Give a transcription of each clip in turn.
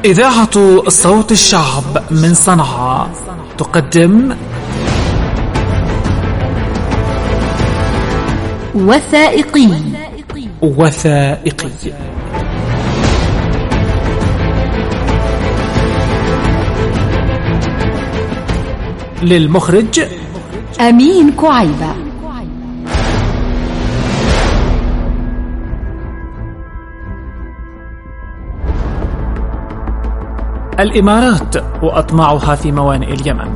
إذاعة صوت الشعب من صنعاء تقدم وثائقي للمخرج أمين كعيبة. الإمارات وأطماعها في موانئ اليمن.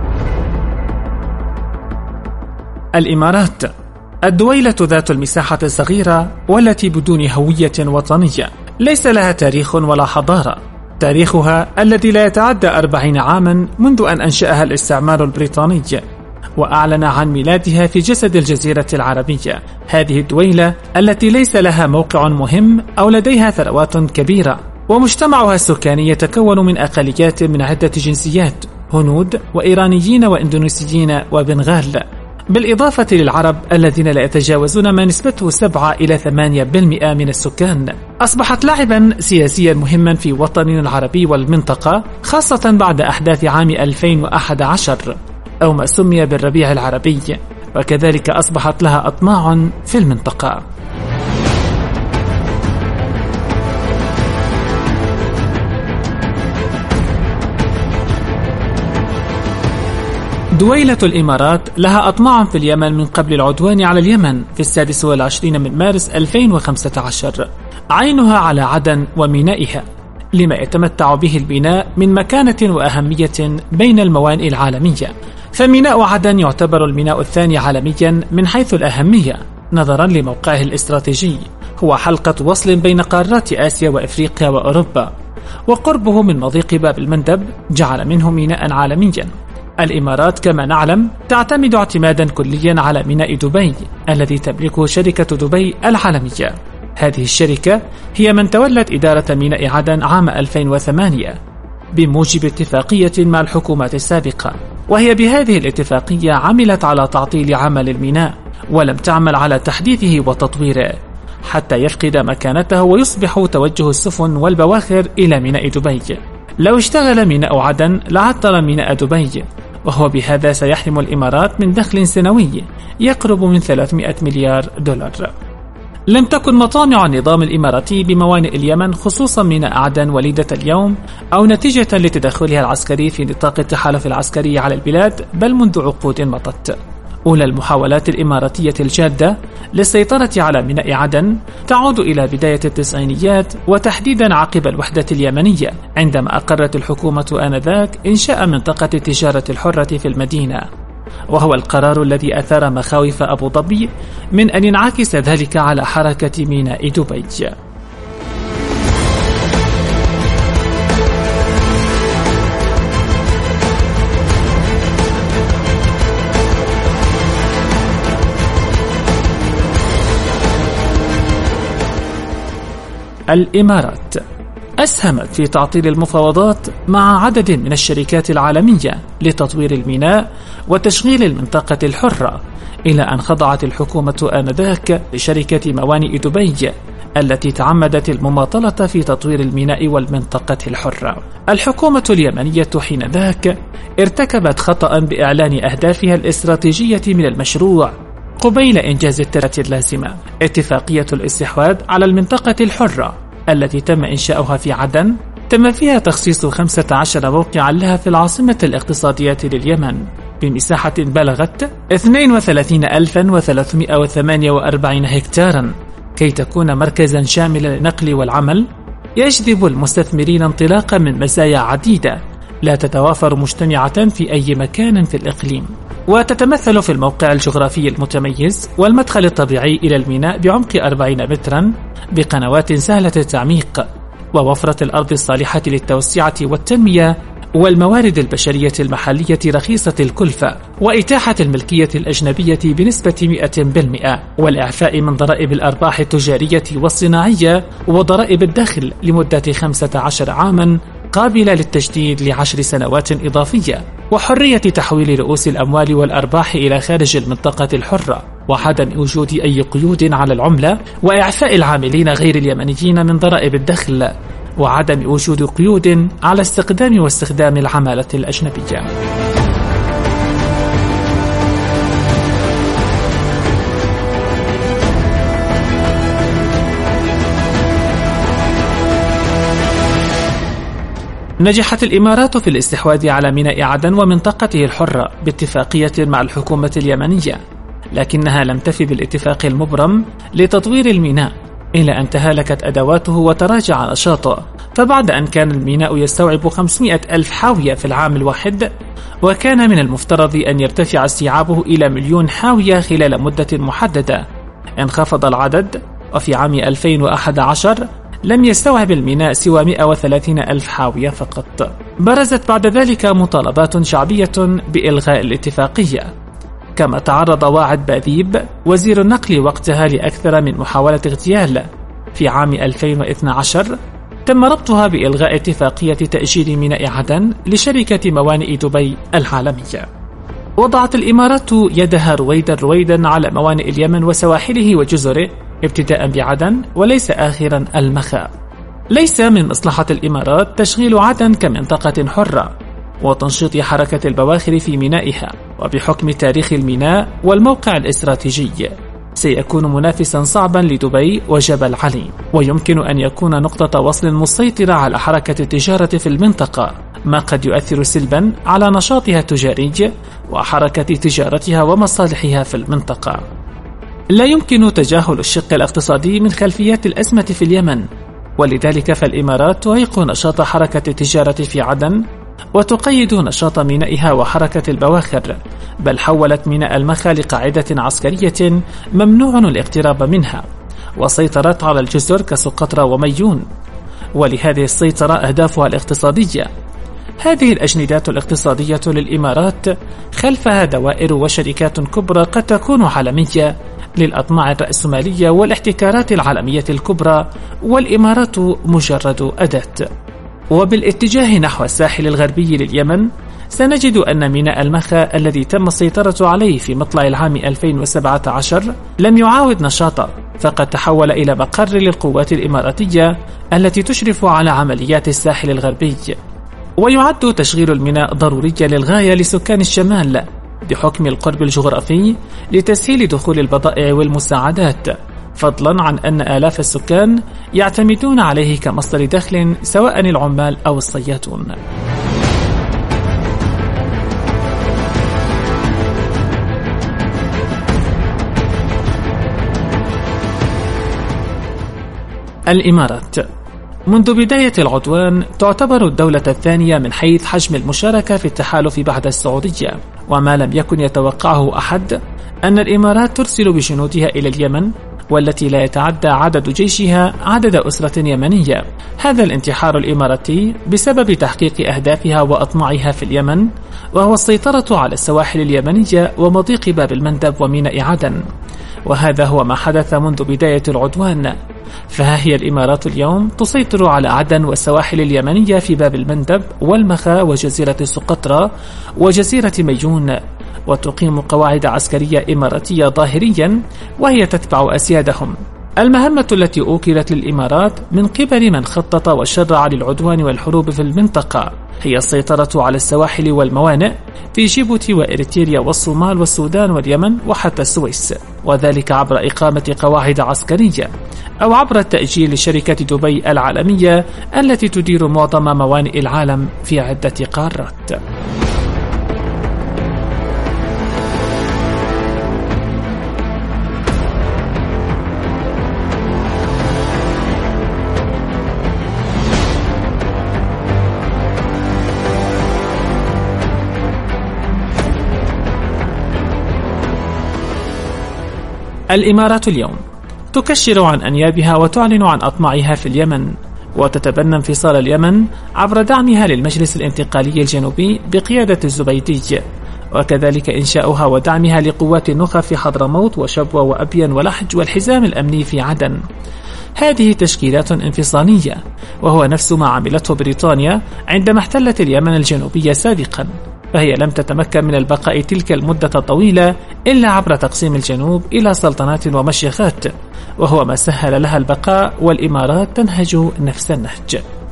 الإمارات الدويلة ذات المساحة الصغيرة والتي بدون هوية وطنية، ليس لها تاريخ ولا حضارة. تاريخها الذي لا يتعدى 40 عاما منذ أن أنشأها الاستعمار البريطاني وأعلن عن ميلادها في جسد الجزيرة العربية. هذه الدويلة التي ليس لها موقع مهم أو لديها ثروات كبيرة، ومجتمعها السكاني يتكون من أقليات من عدة جنسيات، هنود وإيرانيين وإندونيسيين وبنغال، بالإضافة للعرب الذين لا يتجاوزون ما نسبته 7 إلى 8% من السكان. أصبحت لاعبا سياسيا مهما في وطننا العربي والمنطقة، خاصة بعد أحداث عام 2011 أو ما سمي بالربيع العربي، وكذلك أصبحت لها أطماع في المنطقة. دويلة الإمارات لها أطماع في اليمن من قبل العدوان على اليمن في 26 من مارس 2015. عينها على عدن ومينائها، لما يتمتع به الميناء من مكانة وأهمية بين الموانئ العالمية. فميناء عدن يعتبر الميناء الثاني عالميا من حيث الأهمية نظرا لموقعه الاستراتيجي، هو حلقة وصل بين قارات آسيا وإفريقيا وأوروبا، وقربه من مضيق باب المندب جعل منه ميناء عالميا. الإمارات كما نعلم تعتمد اعتمادا كليا على ميناء دبي الذي تملكه شركة دبي العالمية. هذه الشركة هي من تولت إدارة ميناء عدن عام 2008 بموجب اتفاقية مع الحكومات السابقة، وهي بهذه الاتفاقية عملت على تعطيل عمل الميناء ولم تعمل على تحديثه وتطويره حتى يفقد مكانته ويصبح توجه السفن والبواخر إلى ميناء دبي. لو اشتغل ميناء عدن لعطل ميناء دبي، وهو بهذا سيحرم الإمارات من دخل سنوي يقرب من 300 مليار دولار. لم تكن مطامع النظام الإماراتي بموانئ اليمن خصوصا ميناء عدن وليدة اليوم أو نتيجة لتدخلها العسكري في نطاق التحالف العسكري على البلاد، بل منذ عقود مضت. أولى المحاولات الإماراتية الجادة للسيطرة على ميناء عدن تعود إلى بداية التسعينيات، وتحديدا عقب الوحدة اليمنية، عندما أقرت الحكومة آنذاك إنشاء منطقة التجارة الحرة في المدينة، وهو القرار الذي أثار مخاوف أبو ظبي من أن ينعكس ذلك على حركة ميناء دبي. الإمارات أسهمت في تعطيل المفاوضات مع عدد من الشركات العالمية لتطوير الميناء وتشغيل المنطقة الحرة، إلى أن خضعت الحكومة آنذاك لشركة موانئ دبي التي تعمدت المماطلة في تطوير الميناء والمنطقة الحرة. الحكومة اليمنية حينذاك ارتكبت خطأ بإعلان أهدافها الاستراتيجية من المشروع قبيل إنجاز الترات اللازمة، اتفاقية الاستحواذ على المنطقة الحرة التي تم إنشاؤها في عدن. تم فيها تخصيص 15 موقعا لها في العاصمة الاقتصادية لليمن بمساحة بلغت 32,348 هكتارا، كي تكون مركزا شاملا للنقل والعمل يجذب المستثمرين انطلاقا من مزايا عديدة لا تتوافر مجتمعة في أي مكان في الإقليم، وتتمثل في الموقع الجغرافي المتميز والمدخل الطبيعي إلى الميناء بعمق 40 مترا بقنوات سهلة التعميق، ووفرة الأرض الصالحة للتوسعة والتنمية، والموارد البشرية المحلية رخيصة الكلفة، وإتاحة الملكية الأجنبية بنسبة 100%، والإعفاء من ضرائب الأرباح التجارية والصناعية وضرائب الدخل لمدة 15 عاما قابلة للتجديد ل10 سنوات إضافية، وحرية تحويل رؤوس الأموال والأرباح إلى خارج المنطقة الحرة، وعدم وجود أي قيود على العملة، وإعفاء العاملين غير اليمنيين من ضرائب الدخل، وعدم وجود قيود على استخدام واستخدام العمالة الأجنبية. نجحت الإمارات في الاستحواذ على ميناء عدن ومنطقته الحرة باتفاقية مع الحكومة اليمنية، لكنها لم تفي بالاتفاق المبرم لتطوير الميناء إلى أن تهالكت أدواته وتراجع نشاطه. فبعد أن كان الميناء يستوعب 500 ألف حاوية في العام الواحد، وكان من المفترض أن يرتفع استيعابه إلى 1,000,000 حاوية خلال مدة محددة، انخفض العدد، وفي عام 2011 لم يستوعب الميناء سوى 130 ألف حاوية فقط. برزت بعد ذلك مطالبات شعبية بإلغاء الاتفاقية، كما تعرض واعد باذيب وزير النقل وقتها لأكثر من محاولة اغتيال. في عام 2012 تم ربطها بإلغاء اتفاقية تأجير ميناء عدن لشركة موانئ دبي العالمية. وضعت الإمارات يدها رويدا على موانئ اليمن وسواحله وجزره ابتداء بعدن، وليس آخرا المخا. ليس من مصلحة الإمارات تشغيل عدن كمنطقة حرة وتنشيط حركة البواخر في مينائها، وبحكم تاريخ الميناء والموقع الاستراتيجي سيكون منافسا صعبا لدبي وجبل علي، ويمكن أن يكون نقطة وصل مسيطرة على حركة التجارة في المنطقة، ما قد يؤثر سلبا على نشاطها التجاري وحركة تجارتها ومصالحها في المنطقة. لا يمكن تجاهل الشق الاقتصادي من خلفيات الأزمة في اليمن، ولذلك فالإمارات تعيق نشاط حركة التجارة في عدن وتقيد نشاط مينائها وحركة البواخر، بل حولت ميناء المخا لقاعدة عسكرية ممنوع الاقتراب منها، وسيطرت على الجزر كسقطرى وميون، ولهذه السيطرة أهدافها الاقتصادية. هذه الأجندات الاقتصادية للإمارات خلفها دوائر وشركات كبرى قد تكون عالمية للأطماع الرأسمالية والاحتكارات العالمية الكبرى، والإمارات مجرد أداة. وبالاتجاه نحو الساحل الغربي لليمن سنجد أن ميناء المخا الذي تم السيطرة عليه في مطلع العام 2017 لم يعاود نشاطه، فقد تحول إلى مقر للقوات الإماراتية التي تشرف على عمليات الساحل الغربي. ويعد تشغيل الميناء ضروريا للغاية لسكان الشمال بحكم القرب الجغرافي لتسهيل دخول البضائع والمساعدات، فضلا عن أن آلاف السكان يعتمدون عليه كمصدر دخل سواء العمال أو الصيادون. الإمارات منذ بداية العدوان تعتبر الدولة الثانية من حيث حجم المشاركة في التحالف بعد السعودية، وما لم يكن يتوقعه أحد أن الإمارات ترسل بجنودها إلى اليمن والتي لا يتعدى عدد جيشها عدد أسرة يمنية. هذا الانتحار الإماراتي بسبب تحقيق أهدافها وأطماعها في اليمن، وهو السيطرة على السواحل اليمنية ومضيق باب المندب وميناء عدن، وهذا هو ما حدث منذ بداية العدوان. فها هي الإمارات اليوم تسيطر على عدن والسواحل اليمنية في باب المندب والمخا وجزيرة سقطرى وجزيرة ميون، وتقيم قواعد عسكرية إماراتية ظاهريا وهي تتبع أسيادهم. المهمة التي أوكلت للإمارات من قبل من خطط وشرع للعدوان والحروب في المنطقة هي السيطرة على السواحل والموانئ في جيبوتي وإريتريا والصومال والسودان واليمن وحتى السويس، وذلك عبر إقامة قواعد عسكرية أو عبر التأجيل لشركة دبي العالمية التي تدير معظم موانئ العالم في عدة قارات. الإمارات اليوم تكشر عن أنيابها وتعلن عن أطماعها في اليمن، وتتبنى انفصال اليمن عبر دعمها للمجلس الانتقالي الجنوبي بقيادة الزبيدي، وكذلك إنشاؤها ودعمها لقوات النخب في حضرموت وشبوة وأبين ولحج والحزام الأمني في عدن. هذه تشكيلات انفصالية، وهو نفس ما عملته بريطانيا عندما احتلت اليمن الجنوبية سابقا، فهي لم تتمكن من البقاء تلك المدة الطويلة إلا عبر تقسيم الجنوب إلى سلطنات ومشيخات، وهو ما سهل لها البقاء، والإمارات تنهج نفس النهج.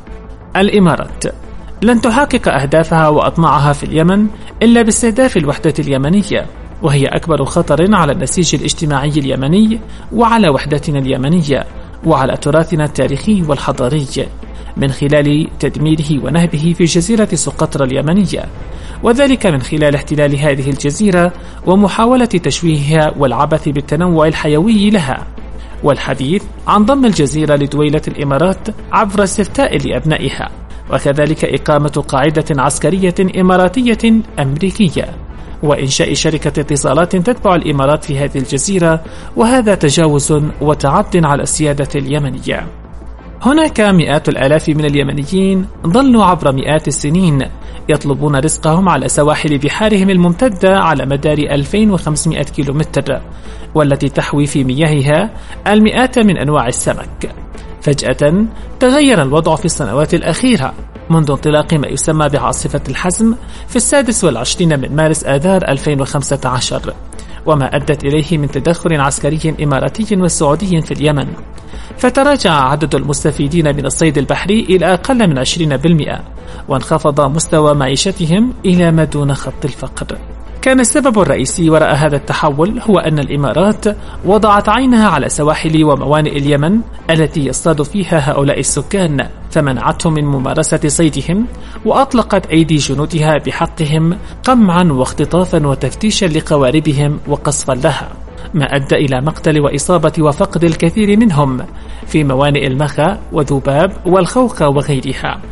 الإمارات لن تحقق أهدافها وأطماعها في اليمن إلا باستهداف الوحدة اليمنية، وهي أكبر خطر على النسيج الاجتماعي اليمني وعلى وحدتنا اليمنية وعلى تراثنا التاريخي والحضاري، من خلال تدميره ونهبه في جزيرة سقطرى اليمنية، وذلك من خلال احتلال هذه الجزيرة ومحاولة تشويهها والعبث بالتنوع الحيوي لها، والحديث عن ضم الجزيرة لدويلة الإمارات عبر استفتاء لأبنائها، وكذلك إقامة قاعدة عسكرية إماراتية أمريكية، وإنشاء شركة اتصالات تتبع الإمارات في هذه الجزيرة، وهذا تجاوز وتعد على السيادة اليمنية. هناك مئات الآلاف من اليمنيين ظلوا عبر مئات السنين يطلبون رزقهم على سواحل بحارهم الممتدة على مدار 2500 كيلومتر، والتي تحوي في مياهها المئات من أنواع السمك. فجأة تغير الوضع في السنوات الأخيرة منذ انطلاق ما يسمى بعاصفة الحزم في 26 من مارس آذار 2015، وما أدت إليه من تدخل عسكري إماراتي وسعودي في اليمن، فتراجع عدد المستفيدين من الصيد البحري إلى أقل من 20%، وانخفض مستوى معيشتهم إلى ما دون خط الفقر. كان السبب الرئيسي وراء هذا التحول هو أن الإمارات وضعت عينها على سواحل وموانئ اليمن التي يصطاد فيها هؤلاء السكان، فمنعتهم من ممارسة صيدهم، وأطلقت أيدي جنودها بحقهم قمعا واختطافا وتفتيشا لقواربهم وقصفا لها، ما أدى إلى مقتل وإصابة وفقد الكثير منهم في موانئ المخا وذباب والخوخ وغيرها.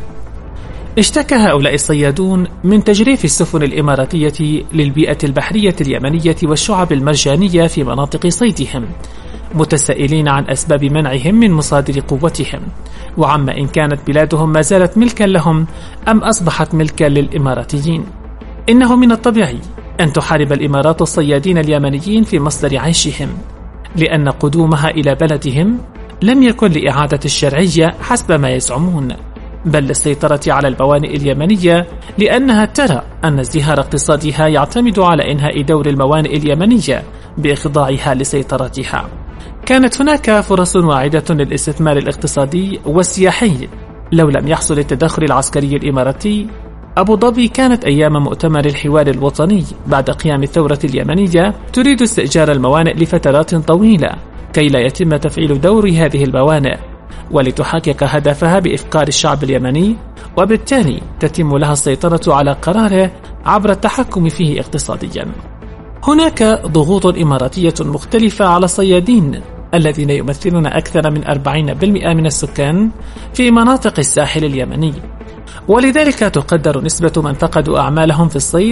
اشتكى هؤلاء الصيادون من تجريف السفن الإماراتية للبيئة البحرية اليمنية والشعب المرجانية في مناطق صيدهم، متسائلين عن أسباب منعهم من مصادر قوتهم، وعما إن كانت بلادهم ما زالت ملكا لهم أم أصبحت ملكا للإماراتيين. إنه من الطبيعي أن تحارب الإمارات الصيادين اليمنيين في مصدر عيشهم، لأن قدومها إلى بلدهم لم يكن لإعادة الشرعية حسب ما يزعمون، بل للسيطرة على الموانئ اليمنية، لأنها ترى أن ازدهار اقتصادها يعتمد على إنهاء دور الموانئ اليمنية بإخضاعها لسيطرتها. كانت هناك فرص واعدة للاستثمار الاقتصادي والسياحي لو لم يحصل التدخل العسكري الإماراتي. أبو ظبي كانت أيام مؤتمر الحوار الوطني بعد قيام الثورة اليمنية تريد استئجار الموانئ لفترات طويلة كي لا يتم تفعيل دور هذه الموانئ، ولتحقق هدفها بإفقار الشعب اليمني، وبالتالي تتم لها السيطرة على قراره عبر التحكم فيه اقتصاديا. هناك ضغوط إماراتية مختلفة على الصيادين الذين يمثلون أكثر من 40% من السكان في مناطق الساحل اليمني، ولذلك تقدر نسبة من فقدوا أعمالهم في الصيد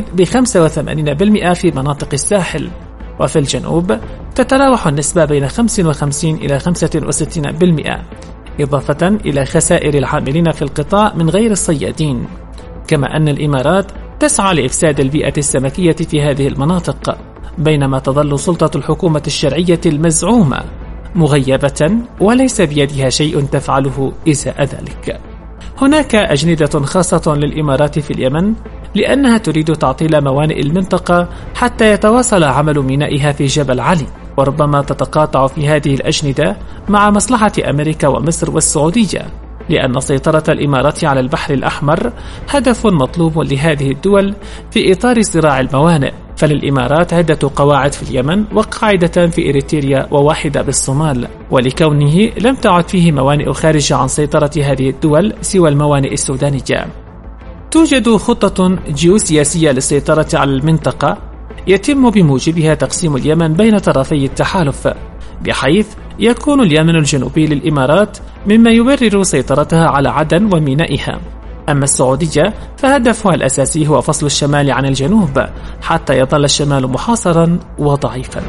ب85% في مناطق الساحل، وفي الجنوب تتراوح النسبة بين 55 إلى 65%، إضافة إلى خسائر العاملين في القطاع من غير الصيادين. كما أن الإمارات تسعى لإفساد البيئة السمكية في هذه المناطق، بينما تظل سلطة الحكومة الشرعية المزعومة مغيبة وليس بيدها شيء تفعله إزاء ذلك. هناك أجندة خاصة للإمارات في اليمن لأنها تريد تعطيل موانئ المنطقة حتى يتواصل عمل مينائها في جبل علي، وربما تتقاطع في هذه الأجندة مع مصلحة أمريكا ومصر والسعودية، لأن سيطرة الإمارات على البحر الأحمر هدف مطلوب لهذه الدول في إطار صراع الموانئ. فللإمارات عدة قواعد في اليمن وقاعدة في إريتريا وواحدة بالصومال، ولكونه لم تعد فيه موانئ خارجة عن سيطرة هذه الدول سوى الموانئ السودانية. توجد خطة جيوسياسية للسيطرة على المنطقة يتم بموجبها تقسيم اليمن بين طرفي التحالف، بحيث يكون اليمن الجنوبي للإمارات مما يبرر سيطرتها على عدن ومينائها. أما السعودية فهدفها الأساسي هو فصل الشمال عن الجنوب حتى يظل الشمال محاصرا وضعيفا.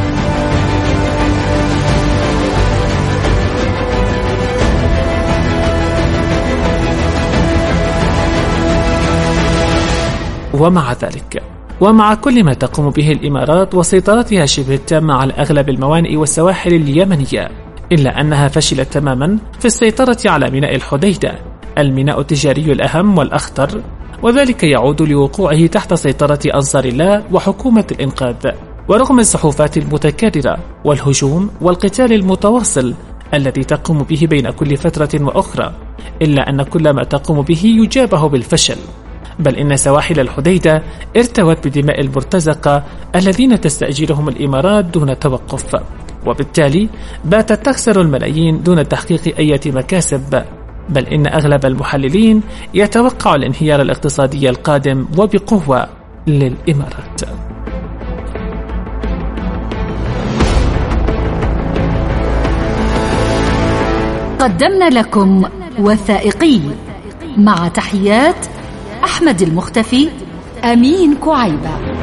ومع ذلك ومع كل ما تقوم به الإمارات وسيطرتها شبه التامة على أغلب الموانئ والسواحل اليمنية، إلا أنها فشلت تماما في السيطرة على ميناء الحديدة، الميناء التجاري الأهم والأخطر، وذلك يعود لوقوعه تحت سيطرة أنصار الله وحكومة الإنقاذ. ورغم السحوفات المتكررة والهجوم والقتال المتواصل الذي تقوم به بين كل فترة وأخرى، إلا أن كل ما تقوم به يجابه بالفشل، بل إن سواحل الحديدة ارتوت بدماء المرتزقة الذين تستأجرهم الإمارات دون توقف، وبالتالي باتت تخسر الملايين دون تحقيق أي مكاسب، بل إن أغلب المحللين يتوقع الانهيار الاقتصادي القادم وبقوة للإمارات. قدمنا لكم وثائقي، مع تحيات أحمد المختفي، أمين كعيبة.